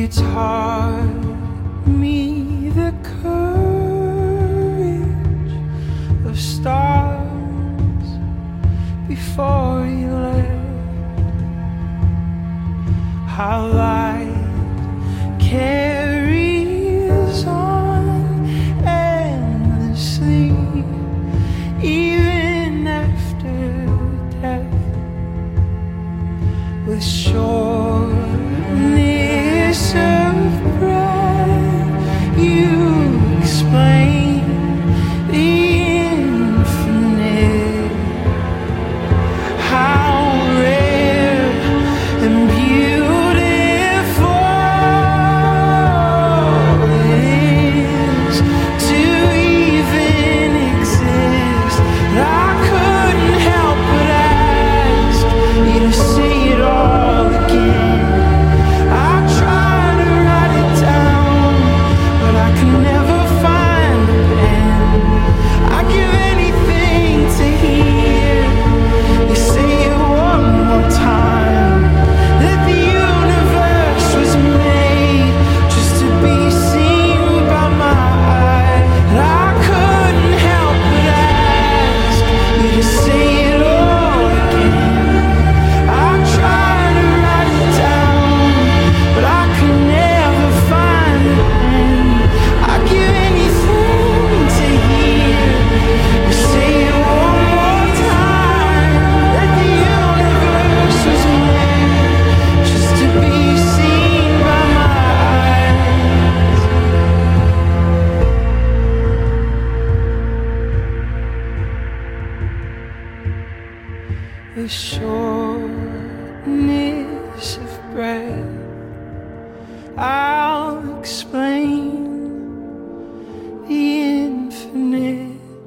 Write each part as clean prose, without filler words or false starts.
taught me the courage of stars before you left. How light carries on endlessly, even after death, with shortness of breath. You explain the infinite, how rare and beautiful it is to even exist. I couldn't help but ask you to say it all again. I tried to write it down, but I could never find the pen. I'd give anything to hear you say it one more time, that the universe was made just to be seen by my eye. And I couldn't help but ask you to say it all again. I tried to write it down, but I could never find the pen. I'd give anything to hear you say it one more time, that the universe was made just to be seen by my eyes. The shortness of breath, I'll explain the infinite,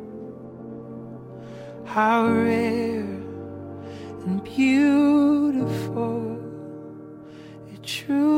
how rare and beautiful it truly